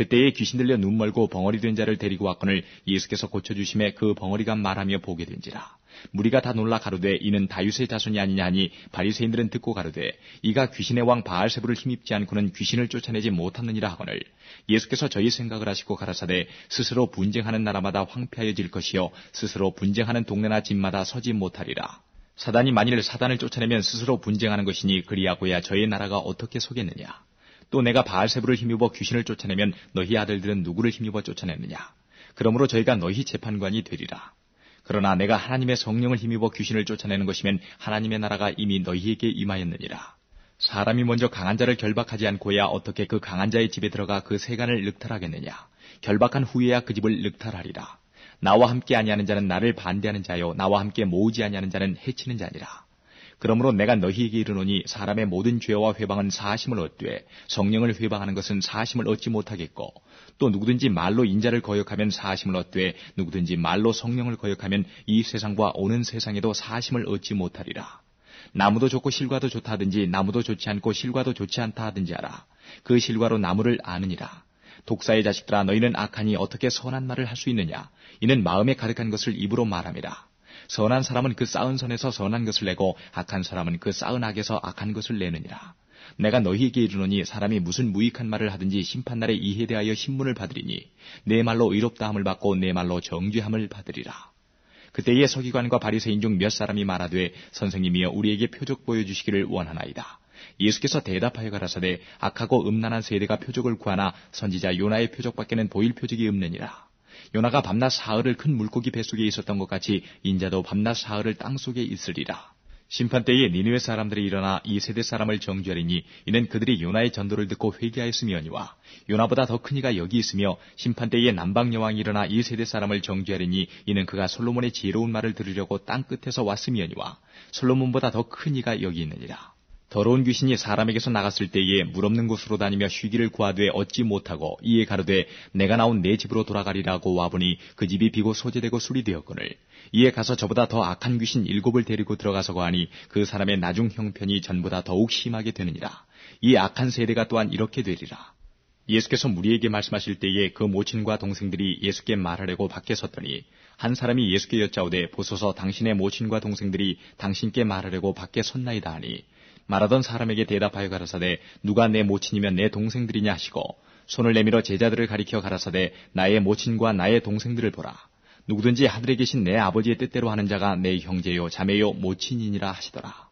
그때에 귀신 들려 눈 멀고 벙어리 된 자를 데리고 왔거늘 예수께서 고쳐주심에 그 벙어리가 말하며 보게 된지라. 무리가 다 놀라 가로되 이는 다윗의 자손이 아니냐 하니 바리새인들은 듣고 가로되 이가 귀신의 왕 바알세불을 힘입지 않고는 귀신을 쫓아내지 못하느니라 하거늘 예수께서 저희 생각을 하시고 가라사대 스스로 분쟁하는 나라마다 황폐하여질 것이요 스스로 분쟁하는 동네나 집마다 서지 못하리라. 사단이 만일 사단을 쫓아내면 스스로 분쟁하는 것이니 그리하고야 저희 나라가 어떻게 서겠느냐. 또 내가 바알세불을 힘입어 귀신을 쫓아내면 너희 아들들은 누구를 힘입어 쫓아내느냐. 그러므로 저희가 너희 재판관이 되리라. 그러나 내가 하나님의 성령을 힘입어 귀신을 쫓아내는 것이면 하나님의 나라가 이미 너희에게 임하였느니라. 사람이 먼저 강한 자를 결박하지 않고야 어떻게 그 강한 자의 집에 들어가 그 세간을 늑탈하겠느냐. 결박한 후에야 그 집을 늑탈하리라. 나와 함께 아니하는 자는 나를 반대하는 자요 나와 함께 모으지 아니하는 자는 해치는 자니라. 그러므로 내가 너희에게 이르노니 사람의 모든 죄와 회방은 사하심을 얻되 성령을 회방하는 것은 사하심을 얻지 못하겠고 또 누구든지 말로 인자를 거역하면 사하심을 얻되 누구든지 말로 성령을 거역하면 이 세상과 오는 세상에도 사하심을 얻지 못하리라. 나무도 좋고 실과도 좋다 하든지 나무도 좋지 않고 실과도 좋지 않다 하든지 하라. 그 실과로 나무를 아느니라. 독사의 자식들아 너희는 악하니 어떻게 선한 말을 할 수 있느냐. 이는 마음에 가득한 것을 입으로 말함이라. 선한 사람은 그 쌓은 선에서 선한 것을 내고 악한 사람은 그 쌓은 악에서 악한 것을 내느니라. 내가 너희에게 이르노니 사람이 무슨 무익한 말을 하든지 심판날에 이에 대하여 신문을 받으리니 내 말로 의롭다함을 받고 내 말로 정죄함을 받으리라. 그때에 서기관과 바리새인 중 몇 사람이 말하되 선생님이여 우리에게 표적 보여주시기를 원하나이다. 예수께서 대답하여 가라사대 악하고 음란한 세대가 표적을 구하나 선지자 요나의 표적밖에는 보일 표적이 없느니라. 요나가 밤낮 사흘을 큰 물고기 뱃속에 있었던 것 같이 인자도 밤낮 사흘을 땅속에 있으리라. 심판때에 니느웨 사람들이 일어나 이 세대 사람을 정죄하리니 이는 그들이 요나의 전도를 듣고 회개하였음이오니와 요나보다 더 큰 이가 여기 있으며 심판때에 남방 여왕이 일어나 이 세대 사람을 정죄하리니 이는 그가 솔로몬의 지혜로운 말을 들으려고 땅 끝에서 왔음이오니와 솔로몬보다 더 큰 이가 여기 있느니라. 더러운 귀신이 사람에게서 나갔을 때에 물 없는 곳으로 다니며 쉬기를 구하되 얻지 못하고 이에 가로되 내가 나온 내 집으로 돌아가리라고 와보니 그 집이 비고 소재되고 술이 되었거늘 이에 가서 저보다 더 악한 귀신 7을 데리고 들어가서 거하니 그 사람의 나중 형편이 전보다 더욱 심하게 되느니라. 이 악한 세대가 또한 이렇게 되리라. 예수께서 무리에게 말씀하실 때에 그 모친과 동생들이 예수께 말하려고 밖에 섰더니 한 사람이 예수께 여짜오되 보소서 당신의 모친과 동생들이 당신께 말하려고 밖에 섰나이다 하니 말하던 사람에게 대답하여 가라사대 누가 내 모친이면 내 동생들이냐 하시고 손을 내밀어 제자들을 가리켜 가라사대 나의 모친과 나의 동생들을 보라. 누구든지 하늘에 계신 내 아버지의 뜻대로 하는 자가 내 형제요 자매요 모친이니라 하시더라.